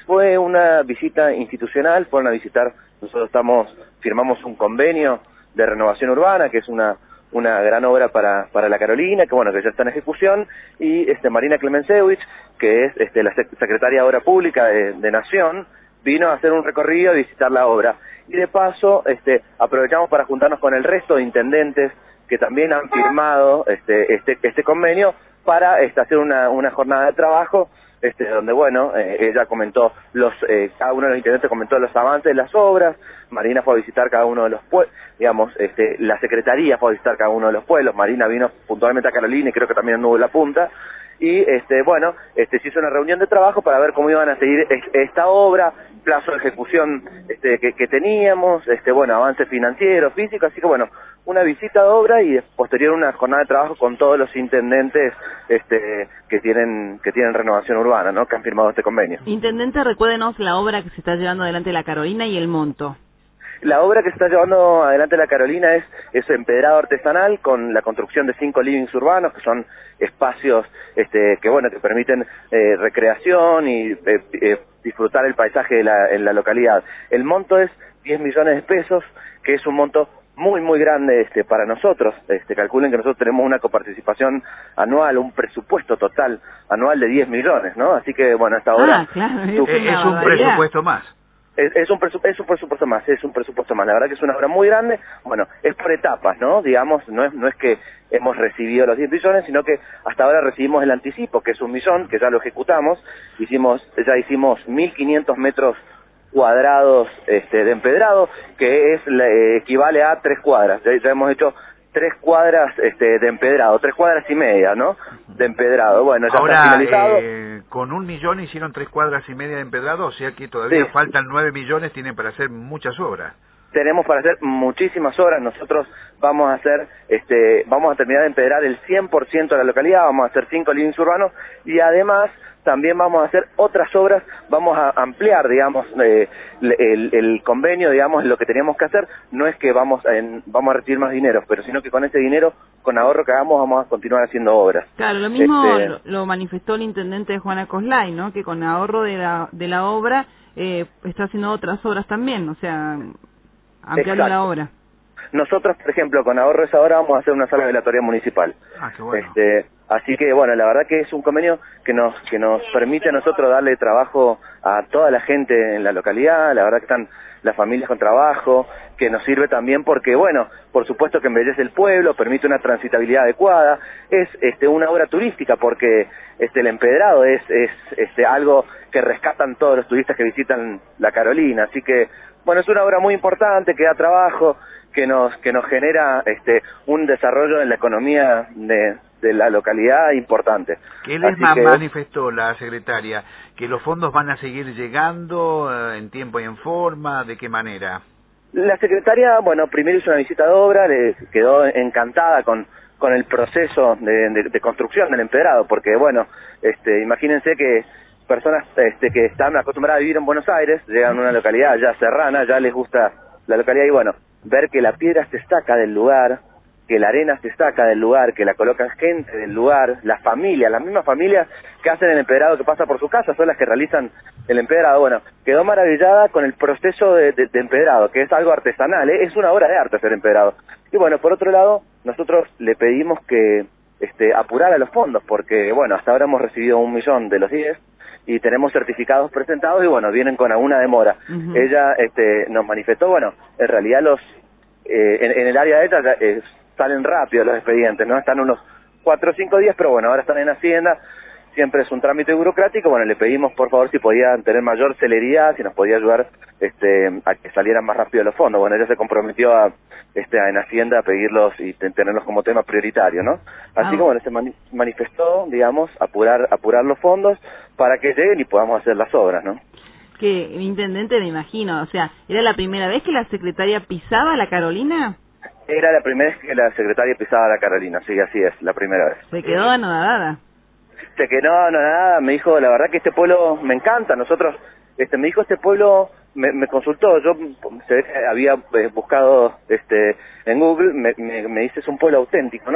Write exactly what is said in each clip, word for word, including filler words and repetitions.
Fue una visita institucional, fueron a visitar, nosotros estamos, firmamos un convenio de renovación urbana, que es una una gran obra para para la Carolina, que bueno, que ya está en ejecución, y este Marina Clemencewicz, que es este la sec secretaria de Obra Pública de, de Nación, vino a hacer un recorrido y visitar la obra. Y de paso, este aprovechamos para juntarnos con el resto de intendentes que también han firmado este este este convenio para este, hacer una una jornada de trabajo, este donde bueno, eh, ella comentó los eh, cada uno de los intendentes comentó los avances de las obras. Marina fue a visitar cada uno de los pueblos, digamos, este la secretaría fue a visitar cada uno de los pueblos. Marina vino puntualmente a Carolina y creo que también anduvo en La Punta. Y este bueno, este se hizo una reunión de trabajo para ver cómo iban a seguir esta obra, plazo de ejecución este que, que teníamos, este bueno, avance financiero, físico, así que bueno, una visita de obra y posterior una jornada de trabajo con todos los intendentes este que tienen que tienen renovación urbana, ¿no? Que han firmado este convenio. Intendente, recuérdenos la obra que se está llevando adelante la Carolina y el monto. La obra que se está llevando adelante la Carolina es, es empedrado artesanal con la construcción de cinco livings urbanos, que son espacios este, que bueno que permiten eh, recreación y eh, eh, disfrutar el paisaje de la, en la localidad. El monto es diez millones de pesos, que es un monto muy muy grande este para nosotros. Este calculen que nosotros tenemos una coparticipación anual, un presupuesto total anual de diez millones, ¿no? Así que bueno, hasta ahora ah, claro, es, es un presupuesto más. Es, es, un presupuesto, es un presupuesto más, es un presupuesto más. La verdad que es una obra muy grande. Bueno, es por etapas, ¿no? Digamos, no es no es que hemos recibido los diez millones, sino que hasta ahora recibimos el anticipo, que es un millón, que ya lo ejecutamos. Hicimos, ya hicimos mil quinientos metros cuadrados este, de empedrado, que es eh, equivale a tres cuadras. Ya, ya hemos hecho tres cuadras este, de empedrado, tres cuadras y media, ¿no? De empedrado. Bueno, ya ahora, está finalizado. Eh, con un millón hicieron tres cuadras y media de empedrado, o sea que todavía sí. faltan nueve millones, tienen para hacer muchas obras. Tenemos para hacer muchísimas obras. Nosotros vamos a hacer, este, vamos a terminar de empedrar el cien por ciento de la localidad, vamos a hacer cinco livings urbanos y además también vamos a hacer otras obras, vamos a ampliar, digamos, eh, el, el convenio, digamos, lo que teníamos que hacer, no es que vamos a, en, vamos a recibir más dinero, pero sino que con ese dinero, con ahorro que hagamos, vamos a continuar haciendo obras. Claro, lo mismo este... lo, lo manifestó el intendente Juana Coslay, ¿no? Que con ahorro de la, de la obra eh, está haciendo otras obras también, o sea, ampliando Exacto. la obra. Nosotros, por ejemplo, con ahorro de esa obra vamos a hacer una sala velatoria municipal. Ah, qué bueno. Este, así que, bueno, la verdad que es un convenio que nos que nos permite a nosotros darle trabajo a toda la gente en la localidad. La verdad que están las familias con trabajo, que nos sirve también porque, bueno, por supuesto que embellece el pueblo, permite una transitabilidad adecuada. Es este una obra turística porque este el empedrado es es este algo que rescatan todos los turistas que visitan la Carolina. Así que, bueno, es una obra muy importante que da trabajo, que nos que nos genera este un desarrollo en la economía de, de la localidad importante. ¿Qué les Así que... manifestó la secretaria? ¿Que los fondos van a seguir llegando eh, en tiempo y en forma? ¿De qué manera? La secretaria, bueno, primero hizo una visita de obra, le quedó encantada con con el proceso de, de, de construcción del empedrado, porque bueno, este imagínense que personas este que están acostumbradas a vivir en Buenos Aires, llegan a una localidad ya serrana, ya les gusta la localidad y bueno, ver que la piedra se saca del lugar, que la arena se saca del lugar, que la colocan gente del lugar, las familias, las mismas familias que hacen el empedrado que pasa por su casa, son las que realizan el empedrado. Bueno, quedó maravillada con el proceso de, de, de empedrado, que es algo artesanal, ¿eh? Es una obra de arte hacer empedrado. Y bueno, por otro lado, nosotros le pedimos que este, apurara los fondos, porque bueno, hasta ahora hemos recibido un millón de los diez, y tenemos certificados presentados y bueno, vienen con alguna demora. Uh-huh. Ella este, nos manifestó, bueno, en realidad los eh, en, en el área de ella eh, salen rápido los expedientes, ¿no? Están unos cuatro o cinco días, pero bueno, ahora están en Hacienda, siempre es un trámite burocrático. Bueno, le pedimos por favor si podían tener mayor celeridad, si nos podía ayudar este, a que salieran más rápido los fondos. Bueno, ella se comprometió a, este, a en Hacienda a pedirlos y tenerlos como tema prioritario, ¿no? Así ah. que bueno, se mani manifestó, digamos, apurar, apurar los fondos para que lleguen y podamos hacer las obras, ¿no? Que, intendente, me imagino, o sea, ¿era la primera vez que la secretaria pisaba la Carolina? Era la primera vez que la secretaria pisaba la Carolina, sí, así es, la primera vez. Se quedó anodada. Se quedó anodada, me dijo, la verdad que este pueblo me encanta, nosotros, este, me dijo este pueblo, me, me consultó, yo se ve que había eh, buscado este en Google, me, me, me dice es un pueblo auténtico, ¿no?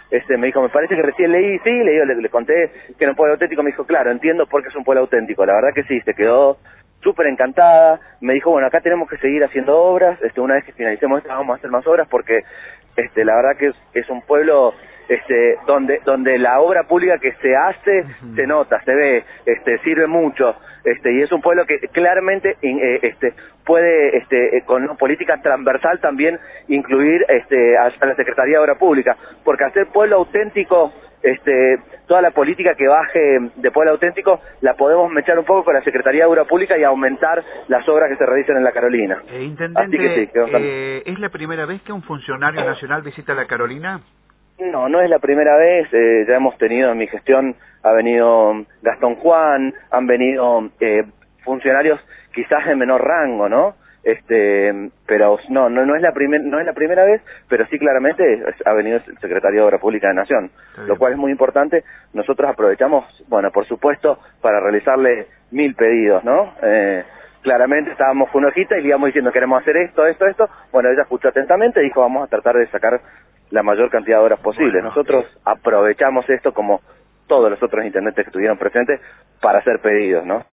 este, me dijo, me parece que recién leí, sí, leí, le, le conté que era un pueblo auténtico, me dijo, claro, entiendo por qué es un pueblo auténtico, la verdad que sí, se quedó súper encantada, me dijo, bueno, acá tenemos que seguir haciendo obras, este, una vez que finalicemos esta vamos a hacer más obras porque, este, la verdad que es, es un pueblo, este, donde, donde la obra pública que se hace, uh-huh. se nota, se ve, este, sirve mucho, este, y es un pueblo que claramente, eh, este, puede, este, con una política transversal también incluir, este, a, a la Secretaría de Obra Pública, porque hacer pueblo auténtico, este, toda la política que baje de pueblo auténtico la podemos mechar un poco con la Secretaría de Obra Pública y aumentar las obras que se realizan en la Carolina. Eh, intendente, Así que sí, que eh, ¿es la primera vez que un funcionario nacional visita la Carolina? No, no es la primera vez, eh, ya hemos tenido en mi gestión, ha venido Gastón Juan, han venido eh, funcionarios quizás de menor rango, ¿no? Este, pero no, no, no es la primer, no es la primera vez, pero sí claramente ha venido el secretario de Obra Pública de Nación, lo cual es muy importante. Nosotros aprovechamos, bueno, por supuesto, para realizarle mil pedidos, ¿no? Eh, claramente estábamos con una hojita y le íbamos diciendo queremos hacer esto, esto, esto. Bueno, ella escuchó atentamente y dijo vamos a tratar de sacar la mayor cantidad de obras posible. Bueno, Nosotros eh... aprovechamos esto como todos los otros intendentes que estuvieron presentes para hacer pedidos, ¿no?